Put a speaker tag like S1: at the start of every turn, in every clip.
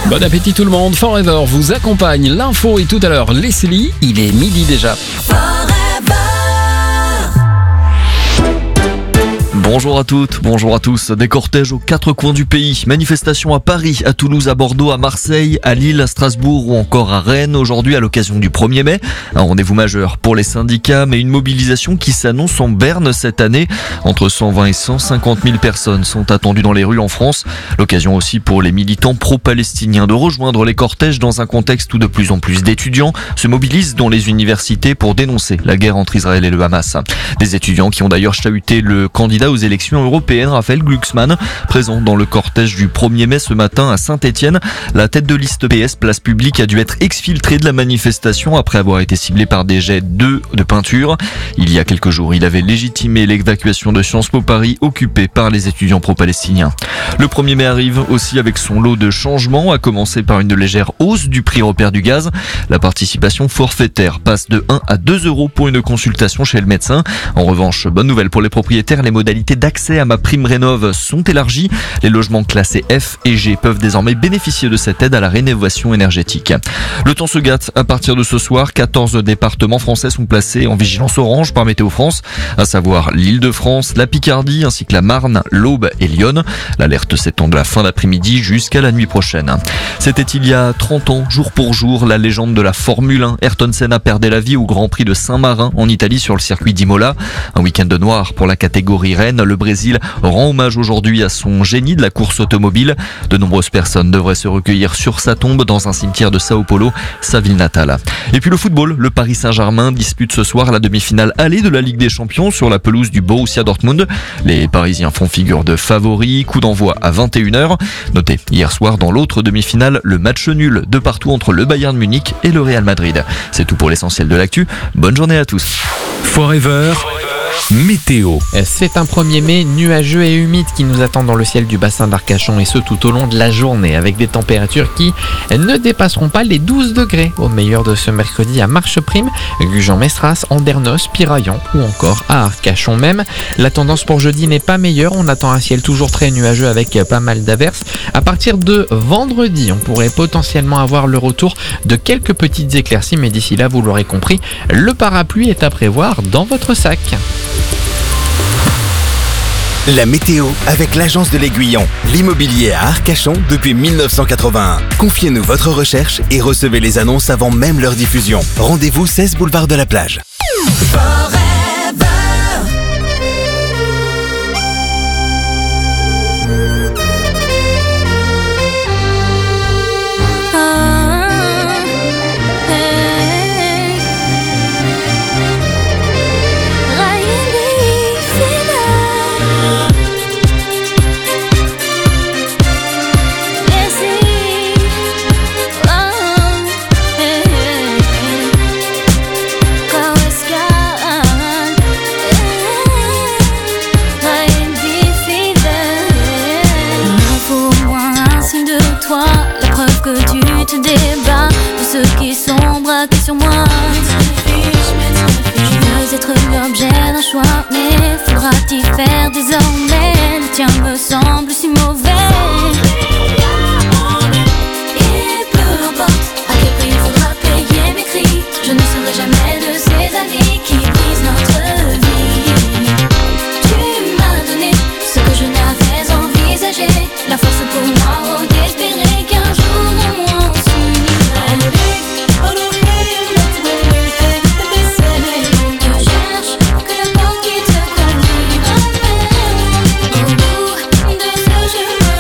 S1: Bon appétit tout le monde, Forever vous accompagne, l'info est tout à l'heure. Leslie, il est midi déjà.
S2: Bonjour à toutes, bonjour à tous. Des cortèges aux quatre coins du pays. Manifestations à Paris, à Toulouse, à Bordeaux, à Marseille, à Lille, à Strasbourg ou encore à Rennes aujourd'hui à l'occasion du 1er mai. Un rendez-vous majeur pour les syndicats, mais une mobilisation qui s'annonce en berne cette année. Entre 120 et 150 000 personnes sont attendues dans les rues en France. L'occasion aussi pour les militants pro-palestiniens de rejoindre les cortèges dans un contexte où de plus en plus d'étudiants se mobilisent dans les universités pour dénoncer la guerre entre Israël et le Hamas. Des étudiants qui ont d'ailleurs chahuté le candidat aux élections européennes, Raphaël Glucksmann, présent dans le cortège du 1er mai ce matin à Saint-Étienne. La tête de liste PS Place Publique a dû être exfiltrée de la manifestation après avoir été ciblé par des jets de peinture. Il y a quelques jours, il avait légitimé l'évacuation de Sciences Po Paris occupée par les étudiants pro-palestiniens. Le 1er mai arrive aussi avec son lot de changements, à commencer par une légère hausse du prix repère du gaz. La participation forfaitaire passe de 1 à 2 euros pour une consultation chez le médecin. En revanche, bonne nouvelle pour les propriétaires, les modalités d'accès à MaPrimeRénov' sont élargies. Les logements classés F et G peuvent désormais bénéficier de cette aide à la rénovation énergétique. Le temps se gâte à partir de ce soir. 14 départements français sont placés en vigilance orange par Météo France, à savoir l'Île-de-France, la Picardie ainsi que la Marne, l'Aube et Lyon. L'alerte s'étend de la fin d'après-midi jusqu'à la nuit prochaine. C'était il y a 30 ans, jour pour jour, la légende de la Formule 1. Ayrton Senna perdait la vie au Grand Prix de Saint-Marin en Italie sur le circuit d'Imola. Un week-end de noir pour la catégorie Rennes. Le Brésil rend hommage aujourd'hui à son génie de la course automobile. De nombreuses personnes devraient se recueillir sur sa tombe dans un cimetière de Sao Paulo, sa ville natale. Et puis le football, le Paris Saint-Germain dispute ce soir la demi-finale allée de la Ligue des Champions sur la pelouse du Borussia Dortmund. Les Parisiens font figure de favoris, coup d'envoi à 21h. Notez hier soir dans l'autre demi-finale le match nul de partout entre le Bayern Munich et le Real Madrid. C'est tout pour l'essentiel de l'actu. Bonne journée à tous.
S3: Forever. Météo.
S4: C'est un 1er mai nuageux et humide qui nous attend dans le ciel du bassin d'Arcachon et ce tout au long de la journée avec des températures qui ne dépasseront pas les 12 degrés au meilleur de ce mercredi à Marcheprime, Gujan-Mestras, Andernos, Piraillan ou encore à Arcachon même. La tendance pour jeudi n'est pas meilleure, on attend un ciel toujours très nuageux avec pas mal d'averses. À partir de vendredi, on pourrait potentiellement avoir le retour de quelques petites éclaircies, mais d'ici là, vous l'aurez compris, le parapluie est à prévoir dans votre sac.
S5: La météo avec l'agence de l'Aiguillon, l'immobilier à Arcachon depuis 1981. Confiez-nous votre recherche et recevez les annonces avant même leur diffusion. Rendez-vous 16 boulevard de la Plage.
S6: La preuve que tu te débats de ce qui sont braqués sur moi. Je veux être l'objet d'un choix, mais faudra-t-il faire désormais? Le tien me semble si mauvais. Et peu importe à quel prix il faudra payer mes cris, je ne serai jamais de ces amis qui brisent notre vie. Tu m'as donné ce que je n'avais envisagé, la force pour moi d'espérer qu'un jour on s'unira. Je cherche que la porte qui te conduit m'appelle. Au bout de ce chemin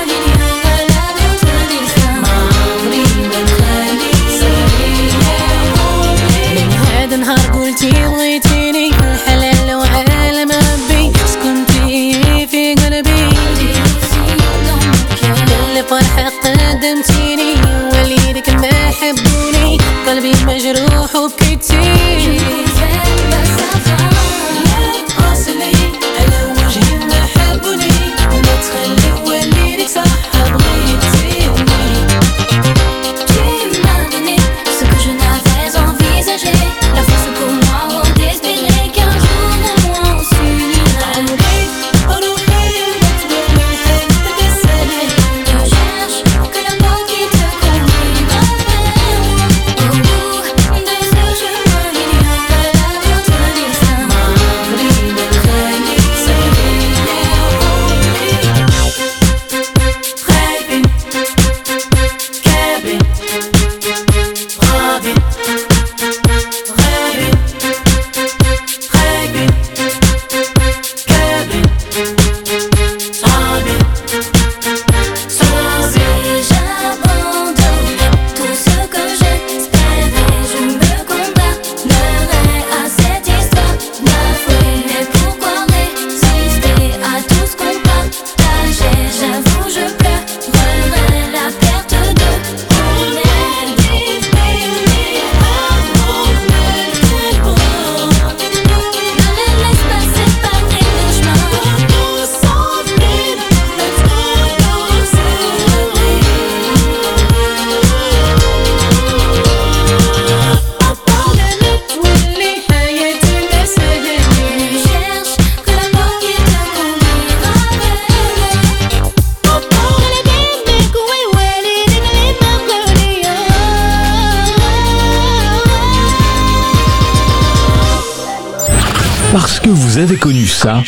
S3: Parce que vous avez connu ça.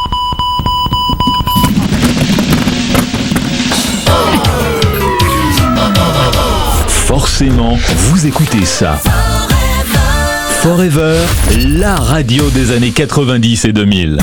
S3: Forcément, vous écoutez ça. Forever, la radio des années 90 et 2000.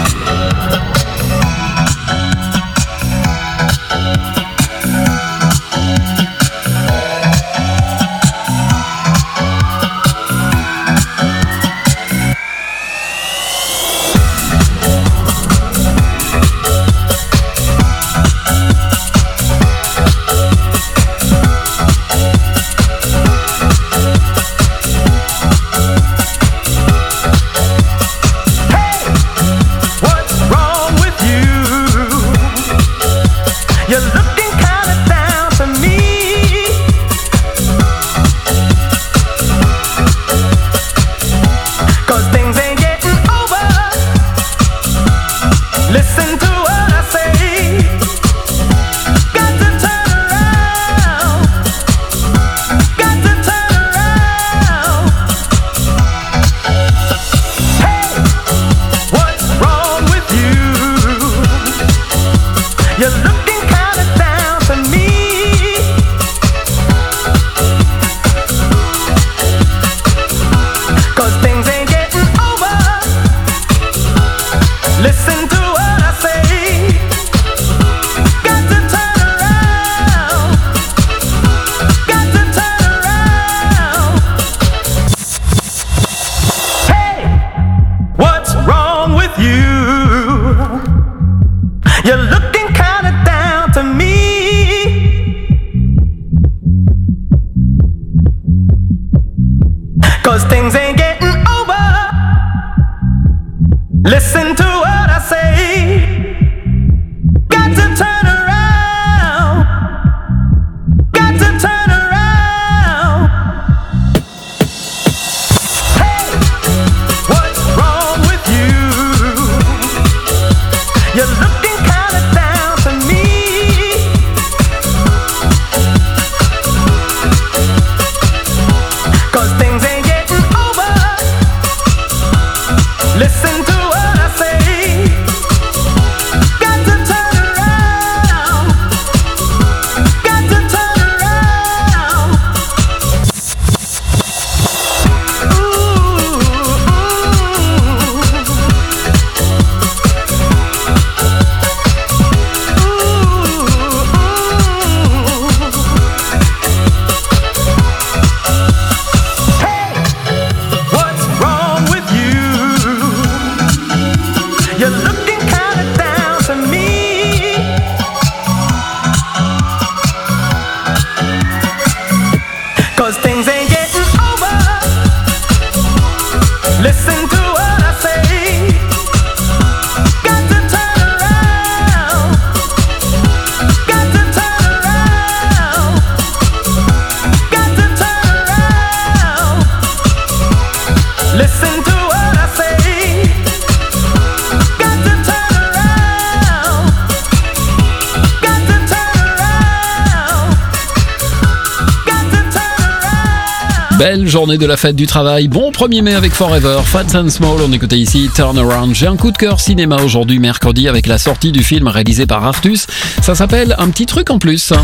S1: Belle journée de la fête du travail. Bon 1er mai avec Forever, Fats and Small. On écoutait ici Turn Around. J'ai un coup de cœur cinéma aujourd'hui, mercredi, avec la sortie du film réalisé par Artus. Ça s'appelle Un petit truc en plus.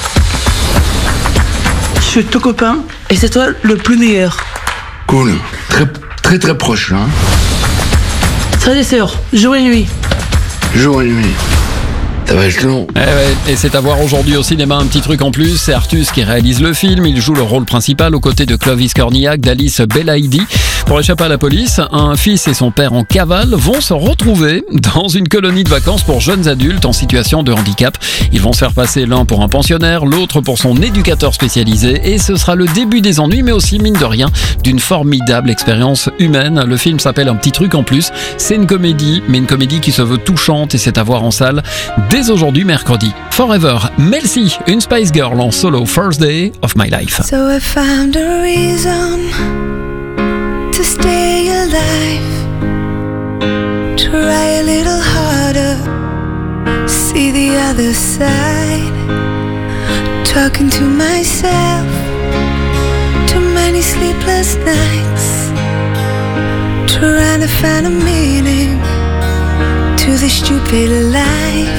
S7: Je suis ton copain et c'est toi le plus meilleur.
S8: Cool. Très proche, hein.
S7: Frères et sœurs, jour et nuit.
S8: Jour et nuit. Ça va être long.
S1: Et c'est à voir aujourd'hui au cinéma. Un petit truc en plus, c'est Artus qui réalise le film. Il joue le rôle principal aux côtés de Clovis Cornillac, d'Alice Belaïdi. Pour échapper à la police, un fils et son père en cavale vont se retrouver dans une colonie de vacances pour jeunes adultes en situation de handicap. Ils vont se faire passer l'un pour un pensionnaire, l'autre pour son éducateur spécialisé. Et ce sera le début des ennuis, mais aussi, mine de rien, d'une formidable expérience humaine. Le film s'appelle Un petit truc en plus. C'est une comédie, mais une comédie qui se veut touchante, et c'est à voir en salle dès aujourd'hui, mercredi. Forever, Mel C, une Spice Girl en solo, First Day of My Life.
S6: So I found a reason to stay alive. Try a little harder, see the other side. Talking to myself, too many sleepless nights.
S9: trying to find a meaning to this stupid life.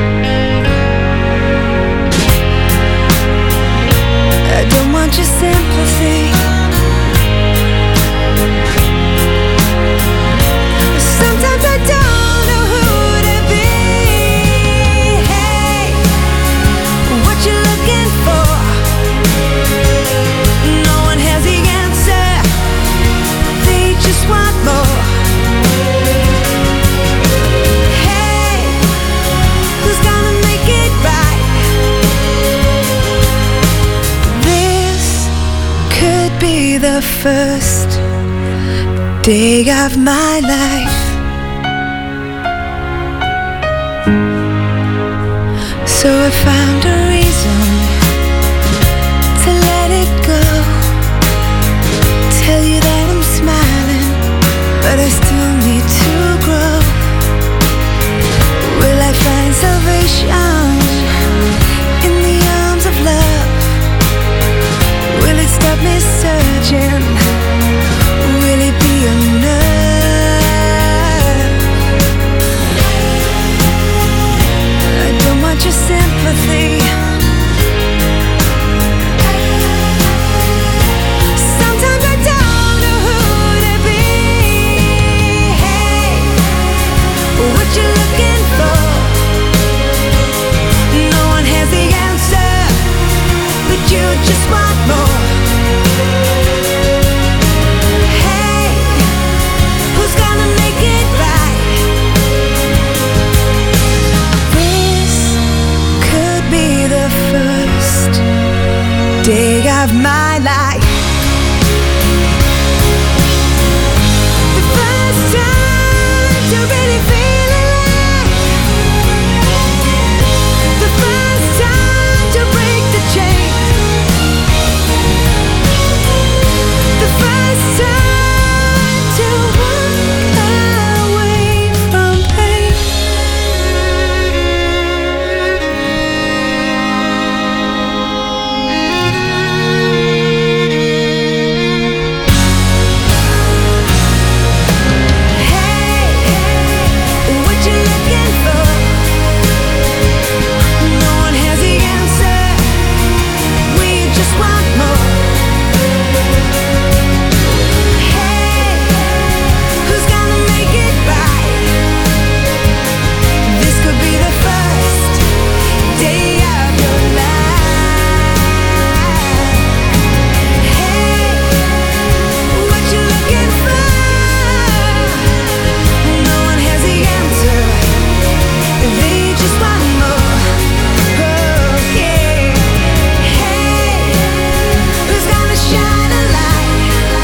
S9: I don't want your sympathy. Sometimes I don't know who to be. Hey, what you looking for? No one has the answer. They just want more. Hey, who's gonna make it right? This could be the first day of my life. So I found a reason to let it go. Tell you that I'm smiling, but I still need to grow. Will I find salvation in the arms of love? Will it stop me searching? Will it be enough? I don't want your sympathy. Sometimes I don't know who to be. Hey, what you looking for? No one has the answer, but you just want more. Hey, who's gonna make it right? This could be the first day of my life. The first time to really feel alive. The first time to break the chain. The first time to walk away from pain. Hey, what you looking for? No one has the answer. We just want more. Hey, who's gonna make it right? This could be the first day of your life. Hey, what you looking for? No one has the answer. They just want more. Oh, yeah. Hey, who's gonna shine a light?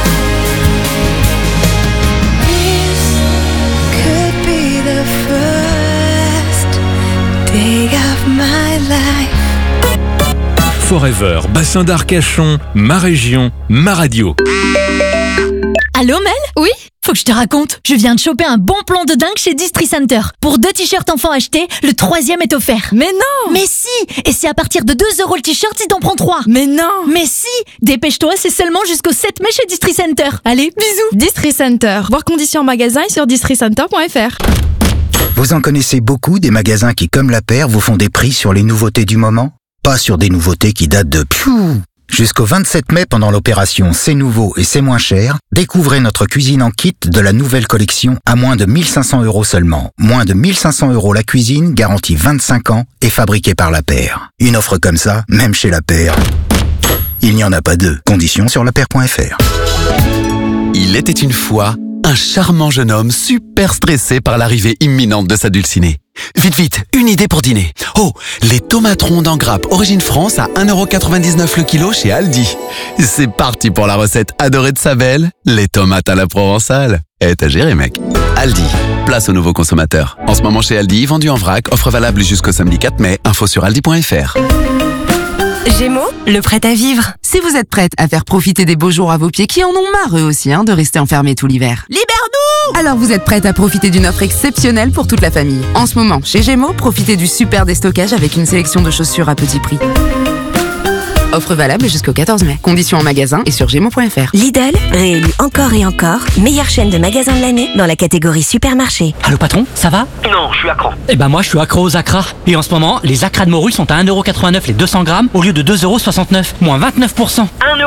S9: This could be the first day of my life.
S3: Forever, bassin d'Arcachon, ma région, ma radio.
S10: Allô Mel? Oui? Faut que je te raconte, je viens de choper un bon plan de dingue chez Distri Center. Pour 2 t-shirts enfants achetés, le 3e est offert. Mais non! Mais si! Et c'est à partir de 2 € le t-shirt si t'en prends 3. Mais non! Mais si! Dépêche-toi, c'est seulement jusqu'au 7 mai chez Distri Center. Allez, bisous!
S11: Distri Center. Voir conditions en magasin et sur districenter.fr.
S12: Vous en connaissez beaucoup des magasins qui, comme la paire, vous font des prix sur les nouveautés du moment? Pas sur des nouveautés qui datent de Jusqu'au 27 mai, pendant l'opération C'est nouveau et c'est moins cher, découvrez notre cuisine en kit de la nouvelle collection à moins de 1 500 € seulement. Moins de 1 500 € la cuisine, garantie 25 ans et fabriquée par la paire. Une offre comme ça, même chez la paire, il n'y en a pas deux. Conditions sur lapaire.fr.
S13: Il était une fois un charmant jeune homme super stressé par l'arrivée imminente de sa dulcinée. Vite, vite, une idée pour dîner. Oh, les tomates rondes en grappe Origine France à 1,99 € le kilo chez Aldi. C'est parti pour la recette adorée de sa belle, les tomates à la provençale. T'as géré, mec. Aldi, place aux nouveaux consommateurs. En ce moment chez Aldi, vendu en vrac, offre valable jusqu'au samedi 4 mai, info sur aldi.fr.
S14: Gémeaux, le prêt à vivre. Si vous êtes prête à faire profiter des beaux jours à vos pieds qui en ont marre eux aussi de rester enfermés tout l'hiver. Libère-nous! Alors vous êtes prête à profiter d'une offre exceptionnelle pour toute la famille. En ce moment, chez Gémeaux, profitez du super déstockage avec une sélection de chaussures à petit prix. Offre valable jusqu'au 14 mai. Conditions en magasin et sur Gémeaux.fr.
S15: Lidl, réélu encore et encore, meilleure chaîne de magasins de l'année dans la catégorie supermarché.
S16: Allô patron, ça va?
S17: Non, je suis accro.
S16: Eh ben moi je suis accro aux acras. Et en ce moment, les acras de morue sont à 1,89€ les 200 grammes au lieu de 2,69€, moins 29%.
S17: 1,89€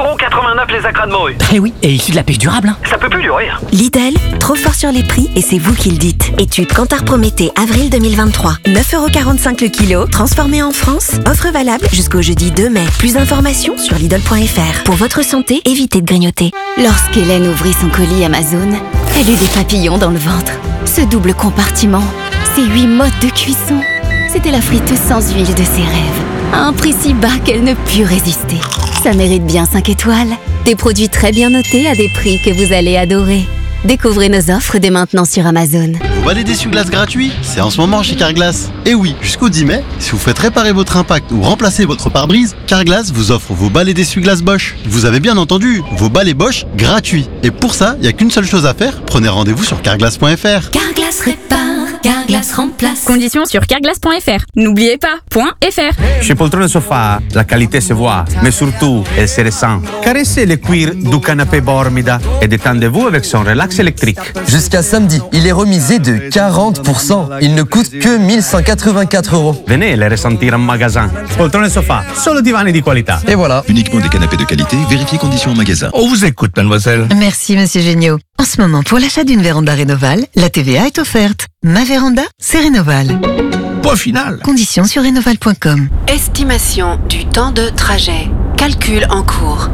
S17: les acras de morue.
S16: Eh oui, et issu de la pêche durable. Hein.
S17: Ça peut plus durer.
S15: Lidl, trop fort sur les prix et c'est vous qui le dites. Étude Kantar Prométhée, avril 2023. 9,45€ le kilo, transformé en France. Offre valable jusqu'au jeudi 2 mai. Plus d'informations sur Lidl.fr. Pour votre santé, évitez de grignoter.
S18: Lorsqu'Hélène ouvrit son colis Amazon, elle eut des papillons dans le ventre. Ce double compartiment, ces 8 modes de cuisson, c'était la friteuse sans huile de ses rêves. À un prix si bas qu'elle ne put résister. Ça mérite bien 5 étoiles. Des produits très bien notés à des prix que vous allez adorer. Découvrez nos offres dès maintenant sur Amazon.
S19: Vos balais d'essuie-glace gratuits, c'est en ce moment chez Carglass. Et oui, jusqu'au 10 mai, si vous faites réparer votre impact ou remplacer votre pare-brise, Carglass vous offre vos balais d'essuie-glace Bosch. Vous avez bien entendu, vos balais Bosch gratuits. Et pour ça, il n'y a qu'une seule chose à faire, prenez rendez-vous sur carglass.fr.
S6: Carglass répare, Carglass remplace.
S11: Conditions sur carglass.fr. N'oubliez pas, .fr.
S20: Chez Poltrone Sofa, la qualité se voit, mais surtout, elle se ressent. Caressez le cuir du canapé Bormida et détendez-vous avec son relax électrique.
S21: Jusqu'à samedi, il est remisé de 40%. Il ne coûte que 1184€.
S20: Venez les ressentir en magasin. Poltrone Sofa, solo divani di qualità.
S21: Et voilà.
S22: Uniquement des canapés de qualité, vérifiez conditions en magasin.
S20: On vous écoute, mademoiselle.
S23: Merci, monsieur Géniaud. En ce moment, pour l'achat d'une véranda Rénoval, la TVA est offerte. Ma véranda, c'est Rénoval.
S20: Point final.
S23: Conditions sur rénoval.com.
S14: Estimation du temps de trajet. Calcul en cours.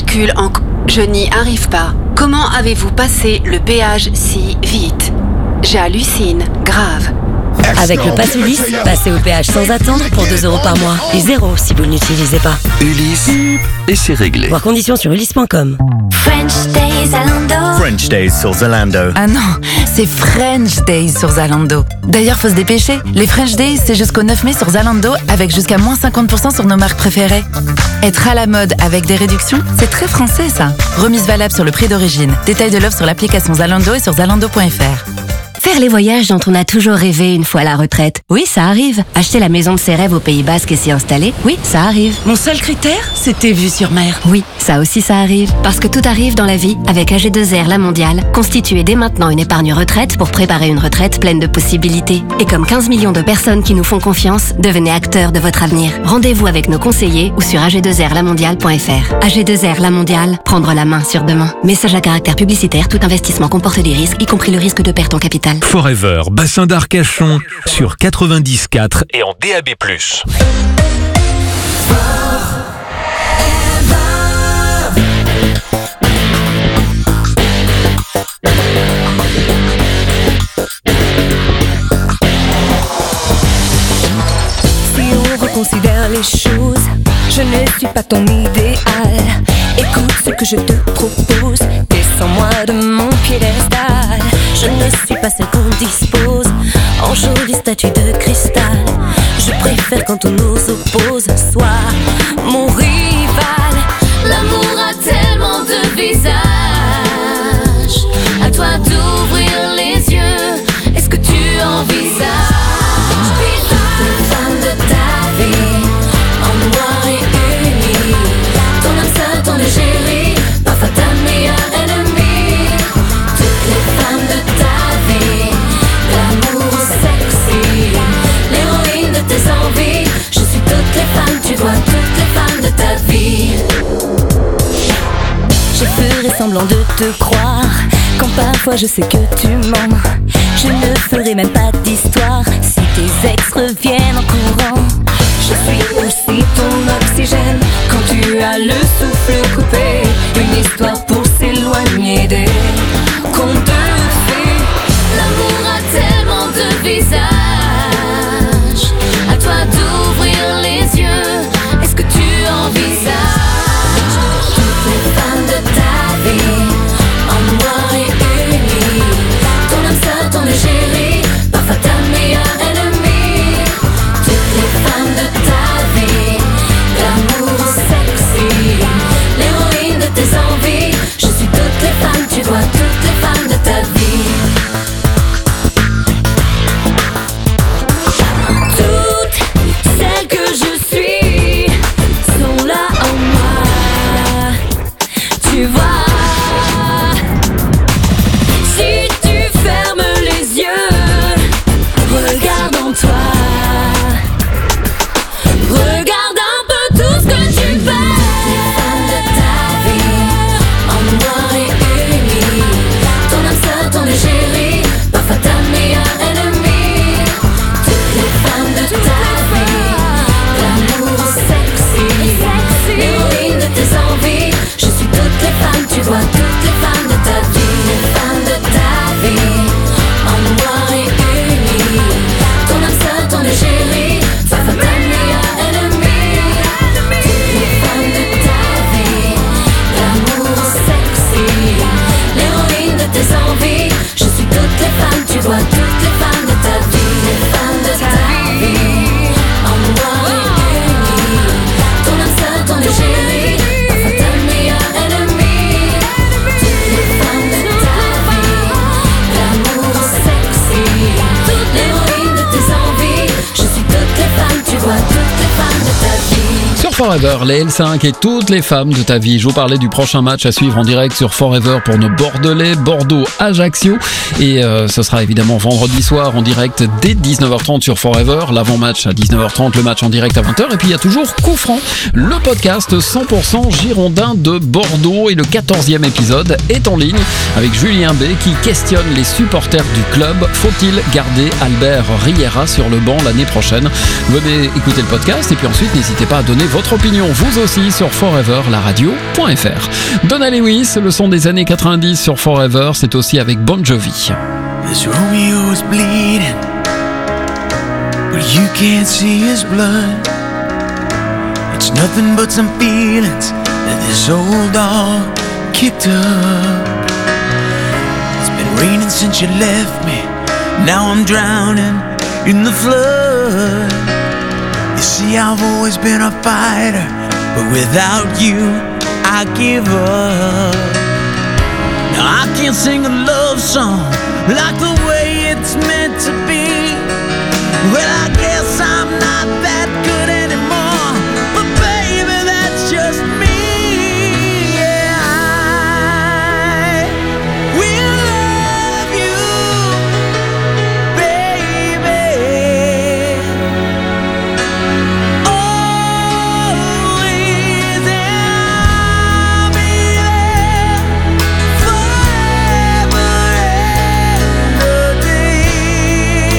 S14: Je n'y arrive pas. Comment avez-vous passé le péage si vite? J'hallucine, grave.
S15: Avec le Pass Ulysse, passez au péage sans attendre pour 2€ par mois. Et 0 si vous ne l'utilisez pas.
S13: Ulysse, et c'est réglé.
S15: Voir conditions sur ulysse.com.
S6: French Days Zalando.
S24: French Days sur Zalando.
S14: Ah non, c'est French Days sur Zalando. D'ailleurs, faut se dépêcher. Les French Days, c'est jusqu'au 9 mai sur Zalando avec jusqu'à moins 50% sur nos marques préférées. Être à la mode avec des réductions, c'est très français ça. Remise valable sur le prix d'origine. Détail de l'offre sur l'application Zalando et sur zalando.fr.
S15: Faire les voyages dont on a toujours rêvé une fois à la retraite. Oui, ça arrive. Acheter la maison de ses rêves au Pays Basque et s'y installer. Oui, ça arrive.
S18: Mon seul critère, c'était vue sur mer.
S15: Oui, ça aussi ça arrive. Parce que tout arrive dans la vie avec AG2R La Mondiale. Constituez dès maintenant une épargne retraite pour préparer une retraite pleine de possibilités. Et comme 15 millions de personnes qui nous font confiance, devenez acteurs de votre avenir. Rendez-vous avec nos conseillers ou sur ag2rlamondiale.fr. AG2R La Mondiale, prendre la main sur demain. Message à caractère publicitaire, tout investissement comporte des risques, y compris le risque de perte en capital.
S3: Forever, bassin d'Arcachon, sur 94 et en DAB+.
S9: Si on reconsidère les choses, je ne suis pas ton idéal. Écoute ce que je te propose, descends-moi de mon piédestal. Je ne suis pas celle qu'on dispose en jolie statue de cristal. Je préfère quand on nous oppose, sois mon rival.
S6: L'amour a tellement de visages. À toi d'ouvrir les yeux. Est-ce que tu envisages les femmes de ta vie en noir et uni? Ton âme sœur, ton égérie, parfois ta meilleure ennemie. Toutes les femmes de ta vie, l'amour sexy, l'héroïne de tes envies. Je suis toutes les femmes, tu vois, toutes les femmes de ta vie.
S9: Je ferai semblant de te croire quand parfois je sais que tu mens. Je ne ferai même pas d'histoire si tes ex reviennent en courant. Je suis aussi ton oxygène quand tu as le souffle coupé. Une histoire pour s'éloigner des contes de fées.
S6: L'amour a tellement de visages. À toi d'ouvrir les yeux. Est-ce que tu envisages toutes les femmes de ta vie en noir et uni? Ton âme sœur, ton égérie, parfois ta meilleure ennemie. Toutes les femmes de ta vie, l'amour sexy, l'héroïne de tes envies. Je suis toutes les femmes, tu vois, toutes les femmes de ta vie.
S1: Forever, les L5 et toutes les femmes de ta vie. Je vous parlais du prochain match à suivre en direct sur Forever pour nos Bordelais, Bordeaux-Ajaccio. Et ce sera évidemment vendredi soir en direct dès 19h30 sur Forever. L'avant-match à 19h30, le match en direct à 20h. Et puis il y a toujours Coup franc, le podcast 100% girondin de Bordeaux. Et le 14e épisode est en ligne avec Julien B qui questionne les supporters du club. Faut-il garder Albert Riera sur le banc l'année prochaine? Venez écouter le podcast et puis ensuite n'hésitez pas à donner votre opinion vous aussi sur foreverlaradio.fr. Donna Lewis, le son des années 90 sur Forever, c'est aussi avec Bon Jovi.
S2: This Romeo is bleeding, but you can't see his blood. It's nothing but some feelings that this old dog kicked up. It's been raining since you left me, now I'm drowning in the flood. You see, I've always been a fighter, but without you, I give up. Now I can't sing a love song like the way it's meant to be. Well, I guess I'm not that good anymore, but baby, that's just me. Yeah, I will love you, baby. Always, and I'll be there forever and a day.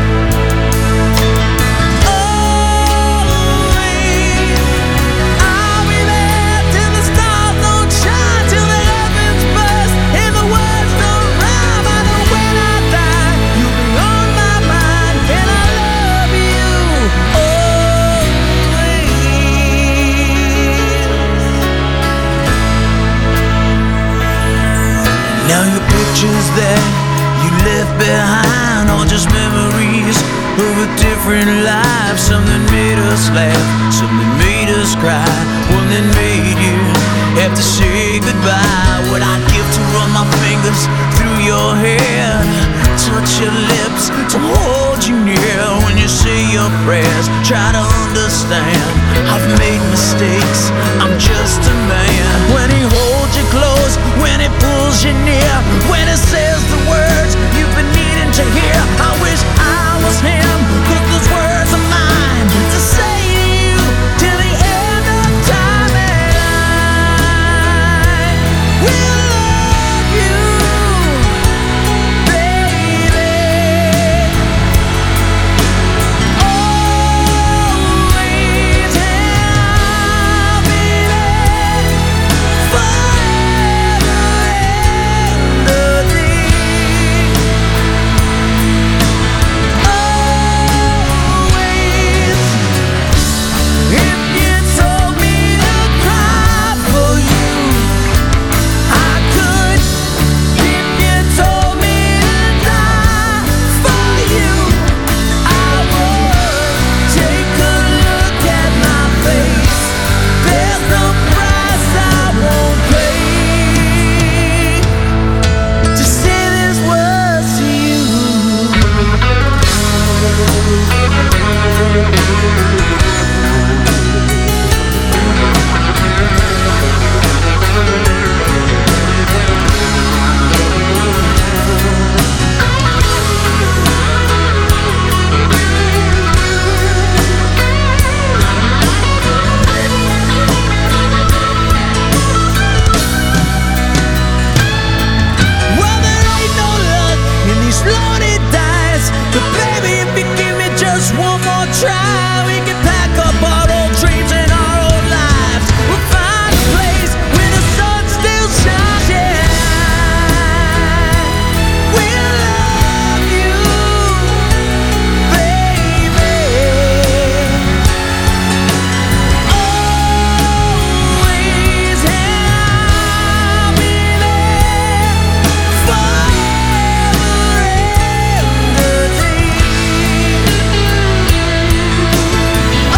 S2: Always, I'll be there till the stars don't shine, till the heavens burst and the words don't rhyme. I know when I die, you'll be on my mind, and I love you always. Now your pictures that you left behind are just memories of a different life. Some that made us laugh, some that made us cry, one that made you have to say goodbye. What I'd give to run my fingers through your hair, touch your lips, to hold you near when you say your prayers. Try to understand, I've made mistakes, I'm just a man. When he holds you close, when he pulls you near, when he says the words you've been needing to hear, I wish I was him, 'cause those words are mine to say to you till the end of time. And I will love you, baby. Always, and I'll be there forever and a day. Always, if you told me to cry for you, I could. If you told me to die for you, I would. Take a look at my face, there's no price I won't pay to say these words to you. Well, there ain't no luck in these loaded dice, but baby, if you give me just one more try, we can pack up our old dreams and our old lives. We'll find a place where the sun still shines. Yeah, we'll love you, baby. Always, and I'll be there forever and a day.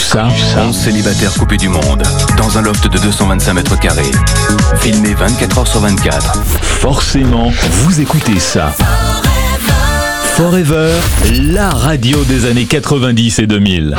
S3: ça.
S4: 11 célibataires coupés du monde, dans un loft de 225 mètres carrés. Filmé 24 heures sur 24.
S3: Forcément, vous écoutez ça. Forever, la radio des années 90 et 2000.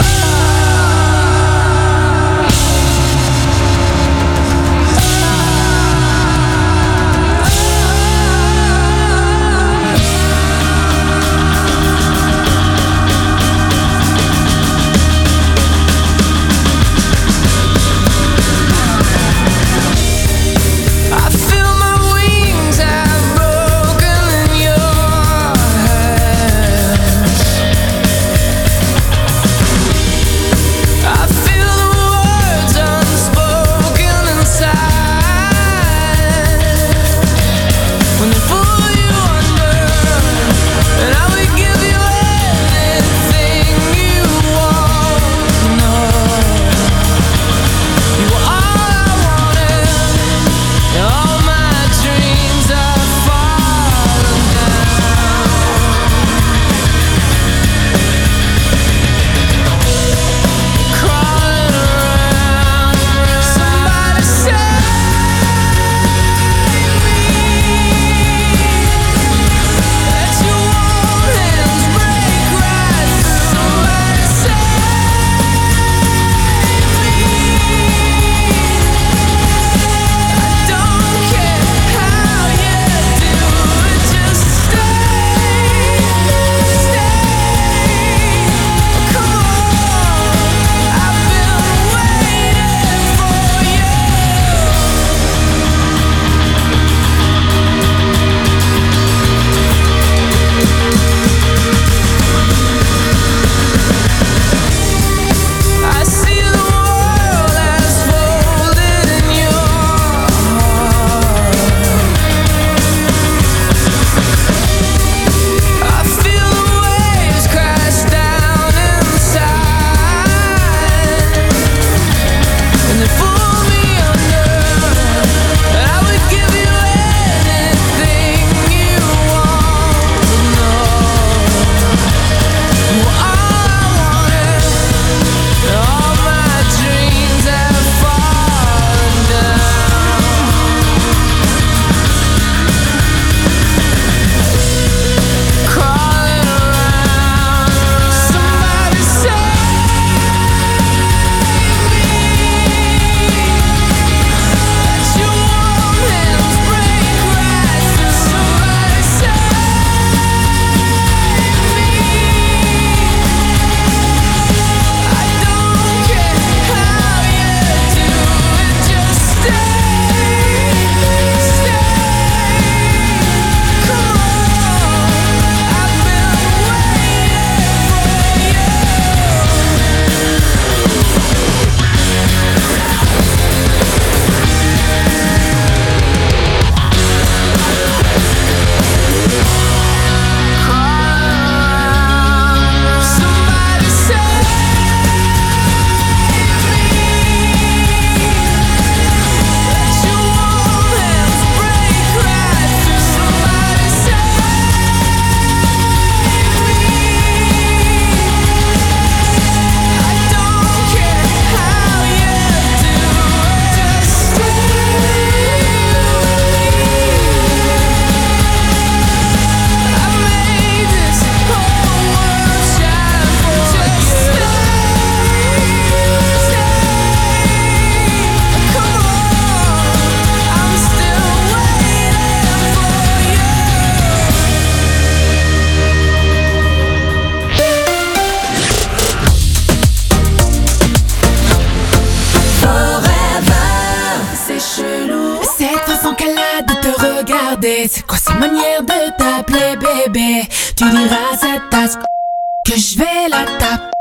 S2: C'est quoi cette manière de t'appeler bébé? Tu diras à cette tasse que je vais la taper.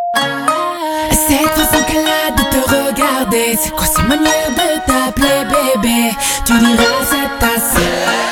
S2: Cette façon qu'elle a de te regarder, c'est quoi cette manière de t'appeler bébé? Tu diras à cette tasse.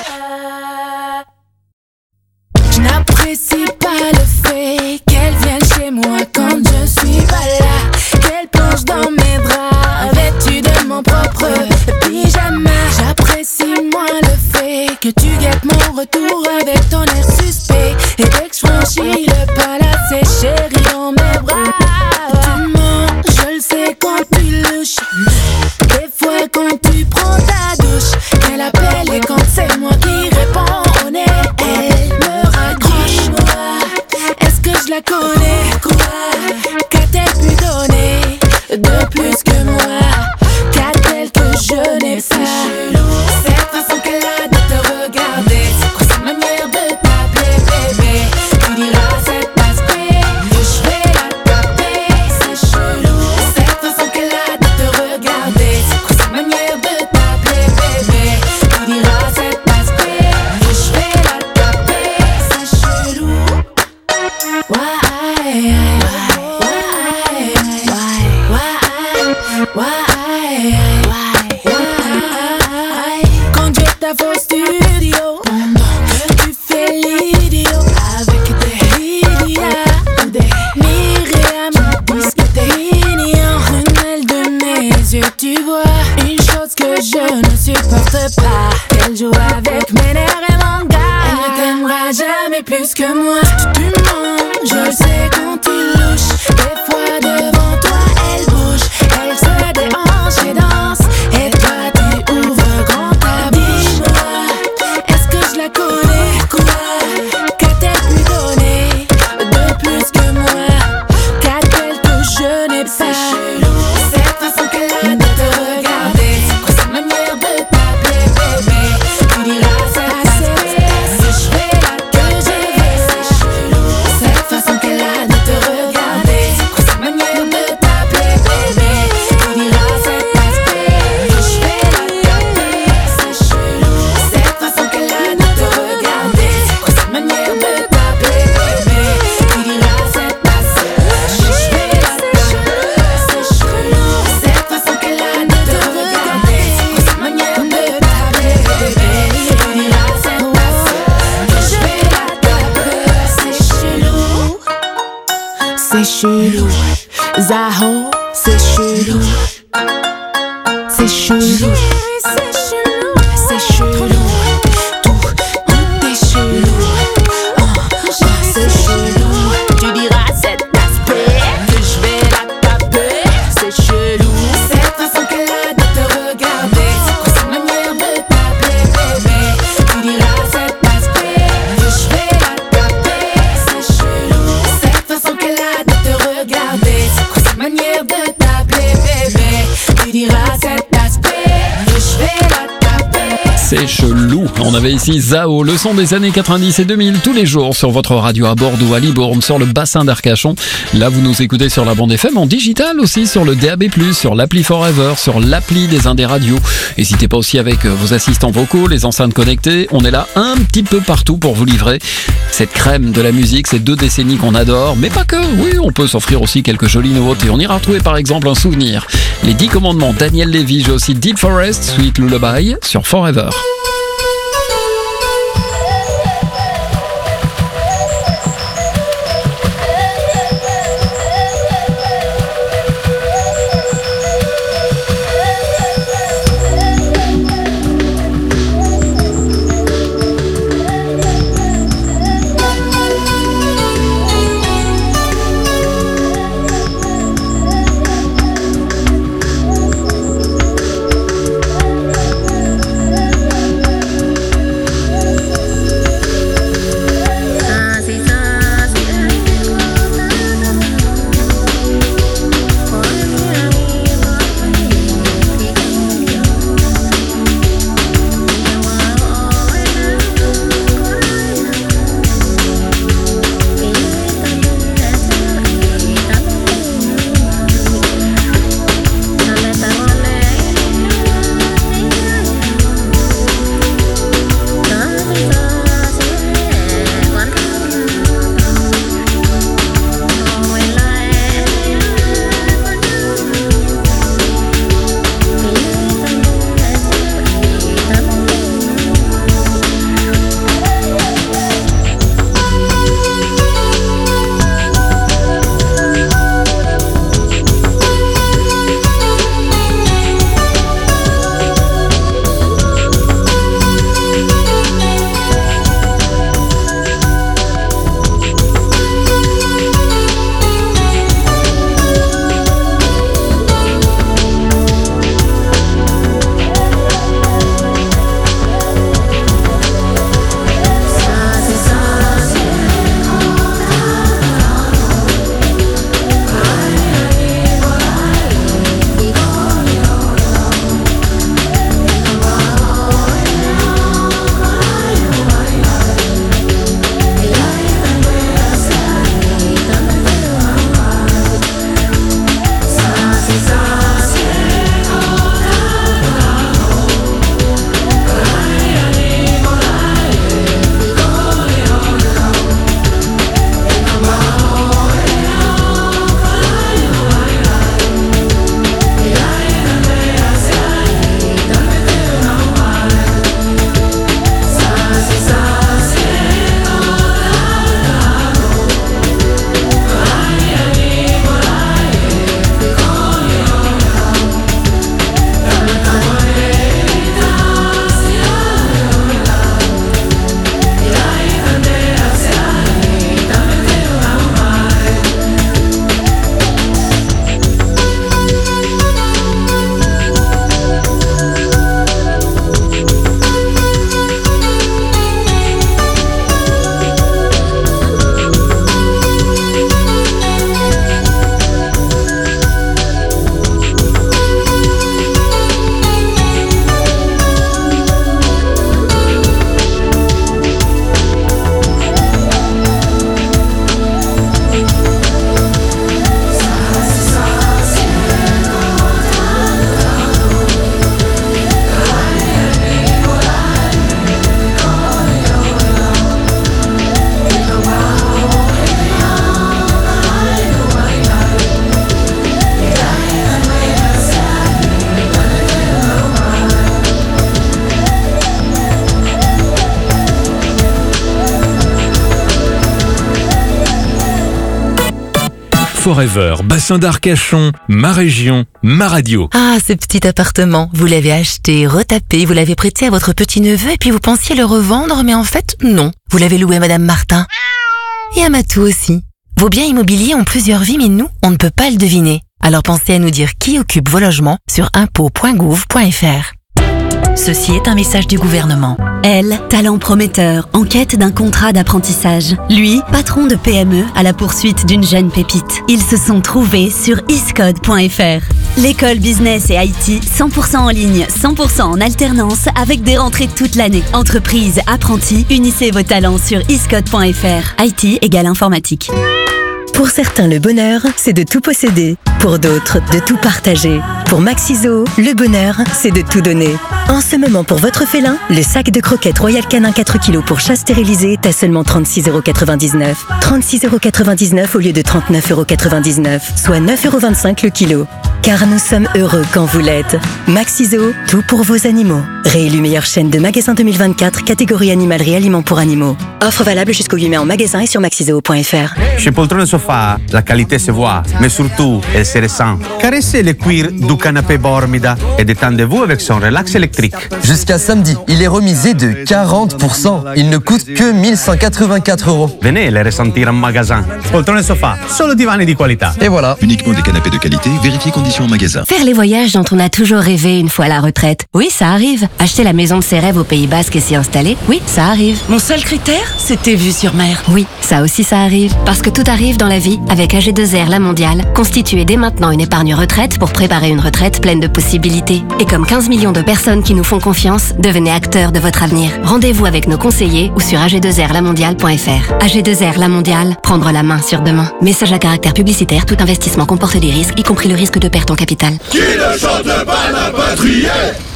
S2: Je n'apprécie pas le fait qu'elle vienne chez moi quand je suis pas là, qu'elle plonge dans mes bras vêtue de mon propre pyjama. J'apprécie moins le fait que tu guettes mon retour avec ton air suspect, et dès que je franchis le pas là, c'est chérie dans mes bras. Tu manges
S5: Et quand c'est moi qui réponds au nez, elle me raccroche. Moi, est-ce que je la connais? Quoi? Qu'a-t-elle pu donner de plus que moi? Qu'a-t-elle que je n'ai pas? Cette façon qu'elle a de te regarder, c'est quoi sa manière de t'appeler bébé? Tu diras cette masquée que je vais la taper, c'est chelou. Cette façon qu'elle a de te regarder, c'est quoi sa manière de t'appeler bébé? Tu diras cette masquée que je vais la taper, c'est chelou. Conduire ta fausse studio pendant que tu fais l'idiot avec des Lydia ou des Myriam. Puisque t'es ignorant, prunelle de mes yeux, tu vois une chose que je ne supporte pas, qu'elle joue avec mes nerfs et mon gars. Elle ne t'aimera jamais plus que moi. Tu mens, je le sais quand tu louches. Des fois devant toi elle bouge, elle se déhanche et danse, et toi tu ouvres grand ta bouche. Dis-moi, est-ce que je la connais? Quoi? Qu'a-t-elle pu donner de plus que moi? Qu'a-t-elle que je n'ai pas? Cette façon qu'elle a de te regarder, c'est quoi sa manière de t'appeler bébé? Tu diras c'est que je fais là que je vais, c'est chelou. Cette façon qu'elle a de te regarder, c'est quoi sa manière de t'appeler bébé? Tu diras c'est que je fais là taper, c'est chelou. Cette façon qu'elle a de te regarder, c'est quoi sa manière de t'appeler bébé? Tu diras c'est que je fais là taper, c'est chelou. Cette façon qu'elle a de te regarder, c'est quoi sa manière de t'appeler bébé? Tu diras c'est que je fais la taper, c'est chelou. C'est chelou, Zaho, c'est chelou. C'est chelou, c'est chelou. Tout est chelou. C'est chelou. Tu diras cet aspect que je vais la taper. C'est chelou. Cette façon qu'elle a de te regarder, c'est quoi sa manière de t'appeler bébé? Tu diras cet aspect que je vais la taper. C'est chelou. Cette façon qu'elle a de te regarder, c'est quoi sa manière de t'appeler bébé? Tu diras cet aspect que je vais la taper.
S1: C'est chelou. On avait ici Zao, le son des années 90 et 2000, tous les jours sur votre radio à Bordeaux, à Libourne, sur le bassin d'Arcachon. Là, vous nous écoutez sur la bande FM, en digital aussi, sur le DAB+, sur l'appli Forever, sur l'appli des Indés Radio. N'hésitez pas aussi avec vos assistants vocaux, les enceintes connectées. On est là un petit peu partout pour vous livrer cette crème de la musique, ces 2 décennies qu'on adore. Mais pas que, oui, on peut s'offrir aussi quelques jolies nouveautés. On ira retrouver par exemple un souvenir. Les 10 commandements, Daniel Lévy, j'ai aussi Deep Forest, Sweet Lullaby sur Forever.
S3: Forever, bassin d'Arcachon, ma région, ma radio.
S7: Ah, ce petit appartement, vous l'avez acheté, retapé, vous l'avez prêté à votre petit-neveu et puis vous pensiez le revendre, mais en fait, non. Vous l'avez loué à Madame Martin. Et à Matou aussi. Vos biens immobiliers ont plusieurs vies, mais nous, on ne peut pas le deviner. Alors pensez à nous dire qui occupe vos logements sur impôts.gouv.fr.
S8: Ceci est un message du gouvernement.
S10: Elle, talent prometteur, en quête d'un contrat d'apprentissage. Lui, patron de PME à la poursuite d'une jeune pépite. Ils se sont trouvés sur iscode.fr. L'école business et IT, 100% en ligne, 100% en alternance, avec des rentrées toute l'année. Entreprise, apprentis, unissez vos talents sur iscode.fr. IT égale informatique.
S24: Pour certains, le bonheur, c'est de tout posséder. Pour d'autres, de tout partager. Pour Maxiso, le bonheur, c'est de tout donner. En ce moment, pour votre félin, le sac de croquettes Royal Canin 4 kg pour chat stérilisé est à seulement 36,99 €. 36,99 € au lieu de 39,99 €, soit 9,25 € le kilo. Car nous sommes heureux quand vous l'êtes. Maxiso, tout pour vos animaux. Réélu meilleure chaîne de magasins 2024, catégorie animalerie aliments pour animaux. Offre valable jusqu'au 8 mai en magasin et sur maxiso.fr.
S20: Chez Poltrone Sofa, la qualité se voit, mais surtout, elle se ressent. Caressez le cuir du canapé Bormida et détendez-vous avec son relax électrique.
S21: Jusqu'à samedi, il est remisé de 40%. Il ne coûte que 1184 €.
S20: Venez les ressentir en magasin. Poltrone Sofa, solo divani di qualità.
S21: Et voilà.
S22: Uniquement des canapés de qualité, vérifiez conditions en magasin.
S15: Faire les voyages dont on a toujours rêvé une fois à la retraite. Oui, ça arrive. Acheter la maison de ses rêves au Pays Basque et s'y installer. Oui, ça arrive.
S8: Mon seul critère, c'était vue sur mer.
S15: Oui, ça aussi ça arrive. Parce que tout arrive dans la vie avec AG2R La Mondiale. Constituez dès maintenant une épargne retraite pour préparer une retraite pleine de possibilités. Et comme 15 millions de personnes qui nous font confiance, devenez acteurs de votre avenir. Rendez-vous avec nos conseillers ou sur ag2rlamondiale.fr. AG2R La Mondiale, prendre la main sur demain. Message à caractère publicitaire, tout investissement comporte des risques, y compris le risque de perte en capital.
S25: Qui ne chante pas n'a pas trié.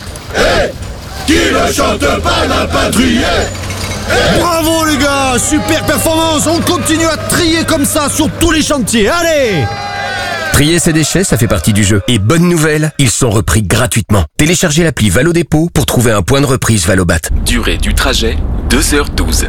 S25: Qui ne chante pas n'a pas trié.
S26: Bravo les gars, super performance, on continue à trier comme ça sur tous les chantiers, allez!
S27: Trier ses déchets, ça fait partie du jeu. Et bonne nouvelle, ils sont repris gratuitement. Téléchargez l'appli Valo Dépôt pour trouver un point de reprise Valobat.
S28: Durée du trajet, 2h12.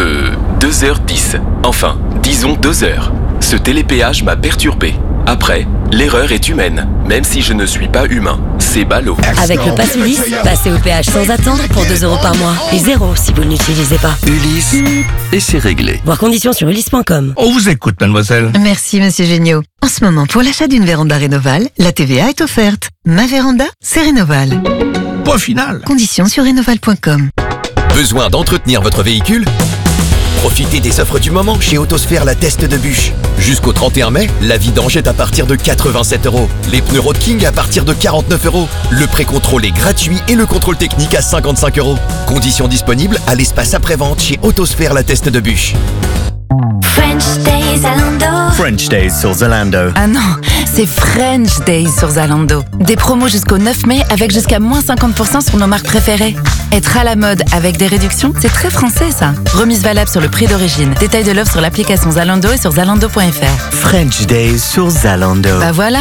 S28: 2h10. Enfin, disons 2 heures. Ce télépéage m'a perturbé. Après, l'erreur est humaine, même si je ne suis pas humain. C'est ballot.
S29: Avec le Pass Ulysse, passez au péage sans attendre pour 2 € par mois. Et 0 si vous ne l'utilisez pas.
S27: Ulysse, et c'est réglé.
S29: Voir conditions sur ulysse.com.
S27: On vous écoute, mademoiselle.
S23: Merci, monsieur Géniaud. En ce moment, pour l'achat d'une véranda Rénoval, la TVA est offerte. Ma véranda, c'est Rénoval.
S27: Point final.
S23: Conditions sur rénoval.com.
S27: Besoin d'entretenir votre véhicule ? Profitez des offres du moment chez Autosphère La Teste de Bûche. Jusqu'au 31 mai, la vidange est à partir de 87 €. Les pneus Road King à partir de 49 €. Le pré-contrôle est gratuit et le contrôle technique à 55 €. Conditions disponibles à l'espace après-vente chez Autosphère La Teste de Bûche.
S6: French Days Zalando.
S21: French Days sur Zalando.
S7: Ah non, c'est French Days sur Zalando. Des promos jusqu'au 9 mai avec jusqu'à moins 50% sur nos marques préférées. Être à la mode avec des réductions, c'est très français ça. Remise valable sur le prix d'origine. Détail de l'offre sur l'application Zalando et sur zalando.fr.
S21: French Days sur Zalando.
S7: Bah voilà.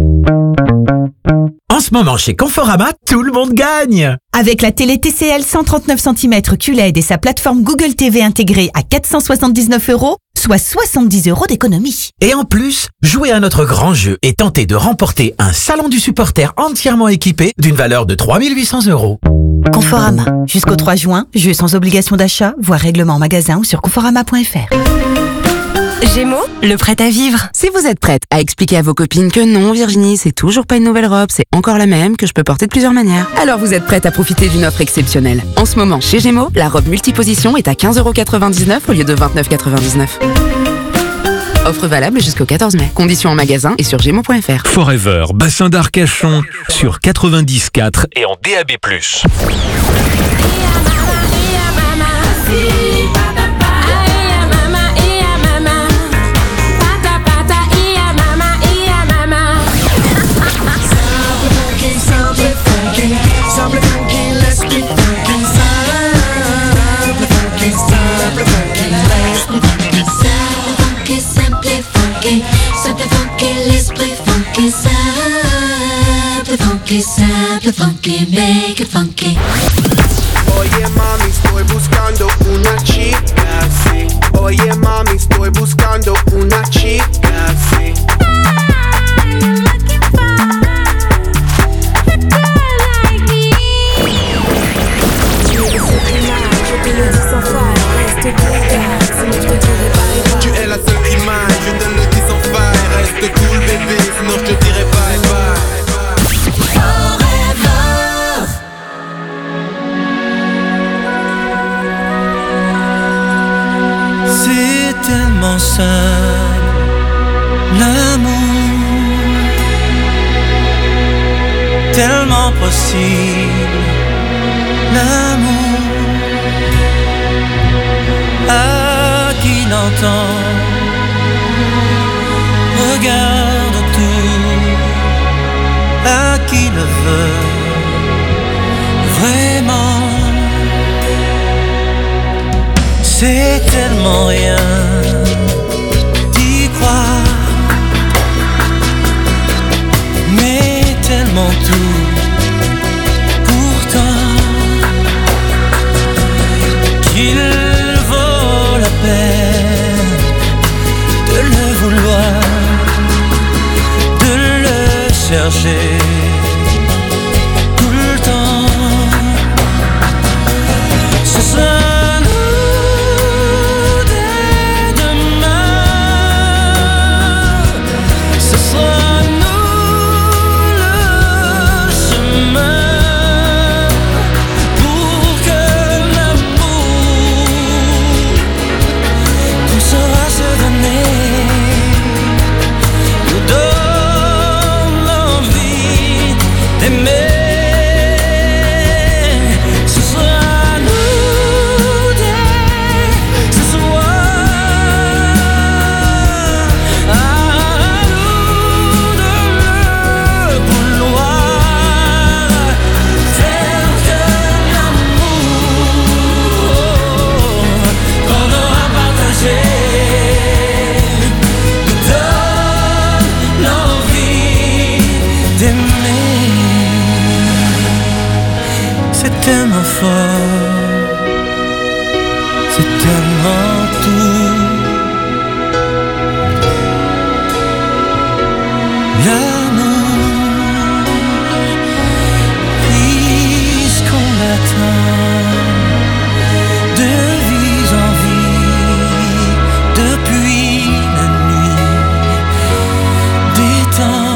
S30: En ce moment, chez Conforama, tout le monde gagne! Avec la télé TCL 139 cm QLED et sa plateforme Google TV intégrée à 479 €, soit 70 € d'économie. Et en plus, jouez à notre grand jeu et tentez de remporter un salon du supporter entièrement équipé d'une valeur de 3 800 €. Conforama. Jusqu'au 3 juin, jeu sans obligation d'achat, voire règlement en magasin ou sur conforama.fr.
S14: Gémeaux, le prêt à vivre. Si vous êtes prête à expliquer à vos copines que non, Virginie, c'est toujours pas une nouvelle robe, c'est encore la même, que je peux porter de plusieurs manières, alors vous êtes prête à profiter d'une offre exceptionnelle. En ce moment, chez Gémeaux, la robe multiposition est à 15,99 € au lieu de 29,99 €. Offre valable jusqu'au 14 mai. Conditions en magasin et sur gémeaux.fr.
S3: Forever, bassin d'Arcachon, sur 94 et en DAB+.
S6: Simple, funky, make it funky.
S31: Oye mami, estoy buscando una chica, sí. Oye mami, estoy buscando una chica, sí.
S2: tellement simple, l'amour, tellement possible, l'amour, à qui l'entend, regarde tout, à qui le veut, vraiment. C'est tellement rien d'y croire, mais tellement tout pourtant qu'il vaut la peine de le vouloir, de le chercher tout le temps. Ce sera tellement fort, c'est tellement tout. L'amour, puisqu'on l'attend de vie en vie depuis la nuit des temps.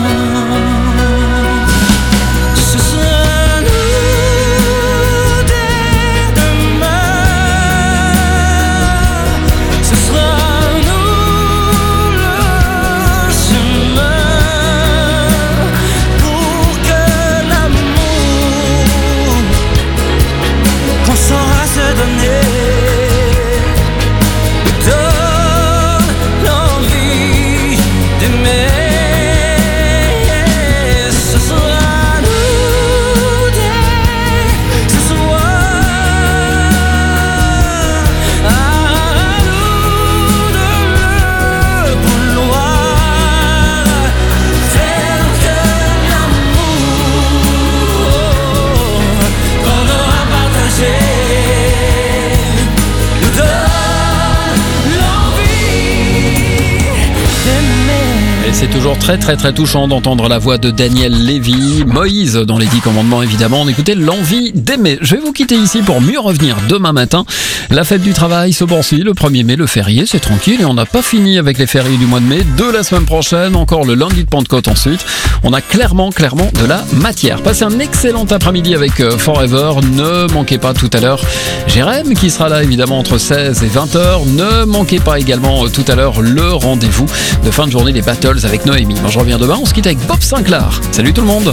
S1: C'est toujours très touchant d'entendre la voix de Daniel Lévy, Moïse dans les 10 commandements évidemment. On écoutait l'envie d'aimer. Je vais vous quitter ici pour mieux revenir demain matin. La fête du travail se poursuit, le 1er mai, le férié, c'est tranquille et on n'a pas fini avec les fériés du mois de mai. De la semaine prochaine, encore le lundi de Pentecôte ensuite. On a clairement de la matière. Passez un excellent après-midi avec Forever. Ne manquez pas tout à l'heure Jérém qui sera là évidemment entre 16 et 20h. Ne manquez pas également tout à l'heure le rendez-vous de fin de journée des Battles avec Noémie. Moi je reviens demain, on se quitte avec Bob Sinclair. Salut tout le monde.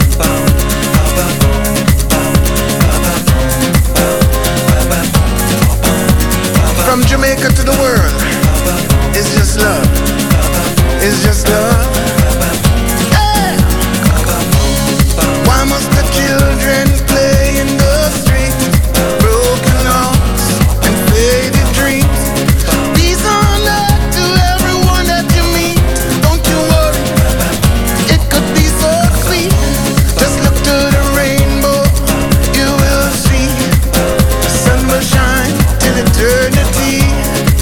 S31: From Jamaica to the world, it's just love. It's just love. Hey! Why must the children play in the street? Broken hearts and faded dreams. These are not to everyone that you meet. Don't you worry, it could be so sweet. Just look to the rainbow, you will see. The sun will shine till eternity.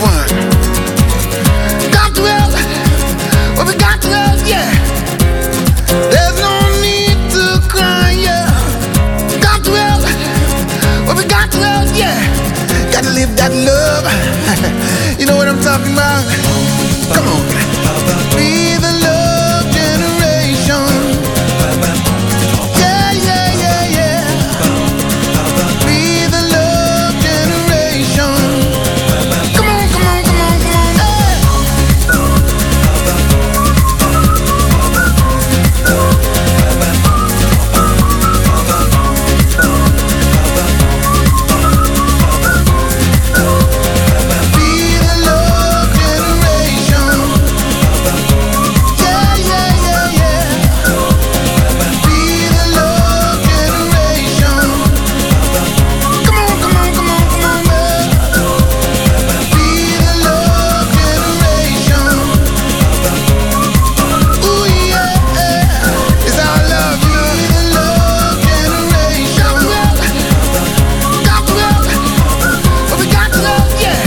S31: one. Got to help, well we got to help, yeah. There's no need to cry, yeah. Got to help, well we got to help, yeah. Gotta live that love, you know what I'm talking about. Come on, be the love generation. Yeah, yeah, yeah, yeah. Be the love generation. Come on, come on, come on, come on, hey. Be the love generation. Yeah, yeah, yeah, yeah. Be the love generation. Come on, come on, come on, come on, man. Be the love generation. Ooh, yeah, it's our love. Be the love generation. Got to help, but we got to love, yeah.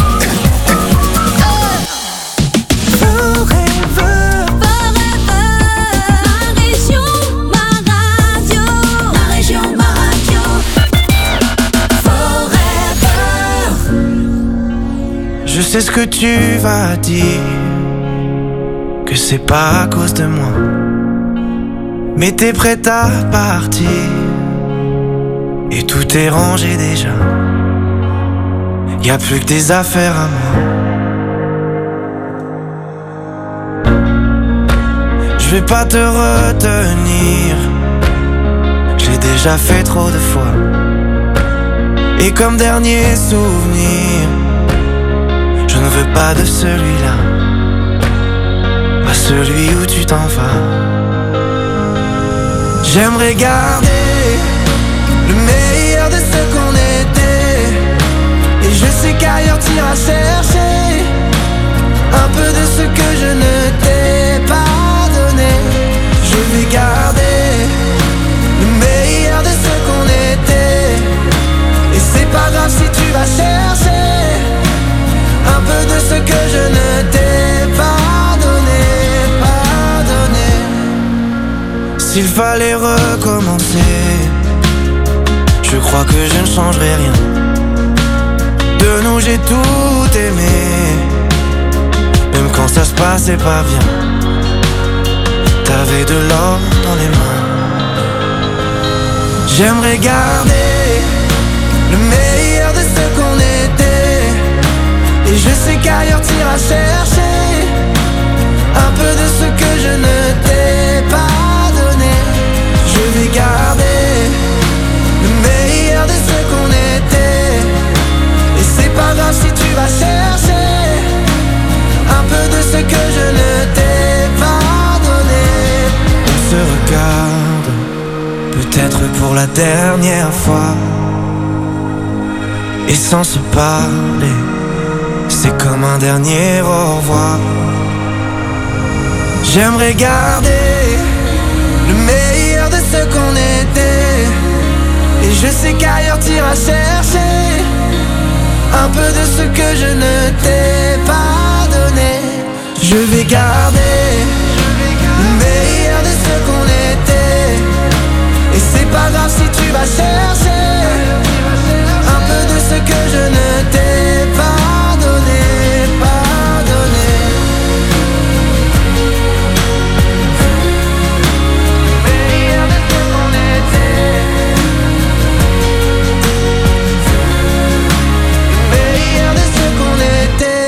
S2: Je sais ce que tu vas dire, que c'est pas à cause de moi, mais t'es prête à partir, et tout est rangé déjà. Y a plus que des affaires à moi. Je vais pas te retenir, j'ai déjà fait trop de fois. Et comme dernier souvenir, je ne veux pas de celui-là, pas celui où tu t'en vas. J'aimerais garder le meilleur de ce qu'on était, et je sais qu'ailleurs t'iras chercher un peu de ce que je ne t'ai pas donné. Je vais garder le meilleur de ce qu'on était, et c'est pas grave si tu vas chercher un peu de ce que je ne t'ai pas donné, pas donné. S'il fallait recommencer, je crois que je ne changerai rien. De nous j'ai tout aimé, même quand ça se passait pas bien. T'avais de l'or dans les mains. J'aimerais garder le meilleur de ce qu'on était, et je sais qu'ailleurs t'iras chercher un peu de ce que je ne t'ai pas donné. Je vais garder le meilleur de ce qu'on était, et c'est pas grave si tu vas chercher un peu de ce que je ne t'ai pas donné. On se regarde, peut-être pour la dernière fois, et sans se parler, c'est comme un dernier au revoir. J'aimerais garder le meilleur de ce qu'on était, et je sais qu'ailleurs t'iras chercher un peu de ce que je ne t'ai pas donné. Je vais garder